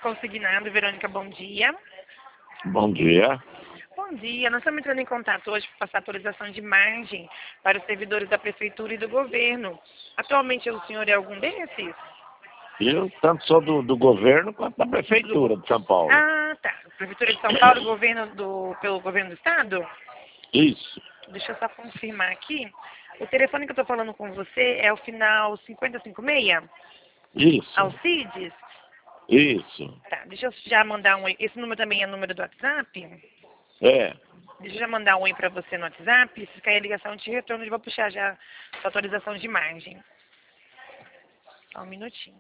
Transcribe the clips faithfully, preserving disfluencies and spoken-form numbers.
Consignado, Verônica, bom dia. Bom dia. Bom dia, nós estamos entrando em contato hoje para passar atualização de margem para os servidores da Prefeitura e do Governo. Atualmente o senhor é algum desses? Eu tanto sou do, do governo quanto da Prefeitura de São Paulo. Ah, tá. Prefeitura de São Paulo e governo do, pelo Governo do Estado? Isso, Deixa eu só confirmar aqui. O telefone que eu estou falando com você é o final cinquenta e cinco seis? isso, Alcides? isso. Tá, deixa eu já mandar um oi. Esse número também é número do WhatsApp? É, Deixa eu já mandar um oi para você no WhatsApp. Se cair a ligação, eu te retorno e vou puxar já a atualização de margem. Só um minutinho.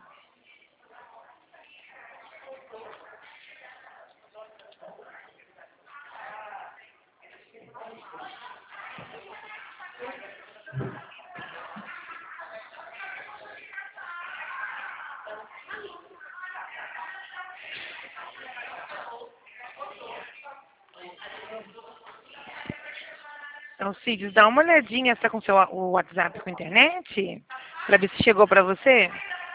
Alcides, dá uma olhadinha se tá com seu o WhatsApp com internet, para ver se chegou para você.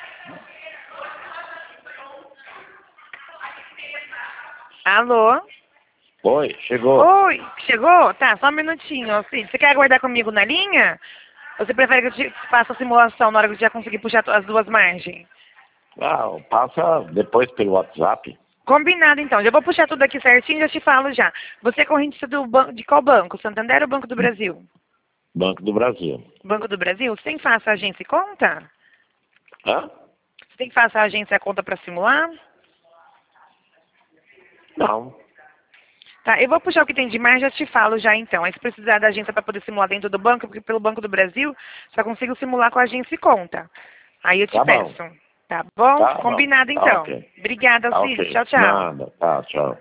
Alô? oi, chegou. Oi, chegou? Tá, só um minutinho, Alcides. Você quer aguardar comigo na linha? Ou você prefere que eu te faça a simulação na hora que eu já conseguir puxar as duas margens? Ah, passa depois pelo WhatsApp. Combinado, então. Já vou puxar tudo aqui certinho e já te falo já. Você é correntista do ban... de qual banco? Santander ou Banco do Brasil? Banco do Brasil. Banco do Brasil? Você tem fácil agência e conta? Hã? Você tem fácil agência e conta para simular? Não. Tá, eu vou puxar o que tem de mais e já te falo já então. Aí se precisar da agência para poder simular dentro do banco, porque pelo Banco do Brasil só consigo simular com a agência e conta. Aí eu te Tá bom. peço. Tá bom? Tá bom. Combinado Tá então. ok. Obrigada, Tá Alcides. ok. Tchau, tchau. Nada. Tá, tchau.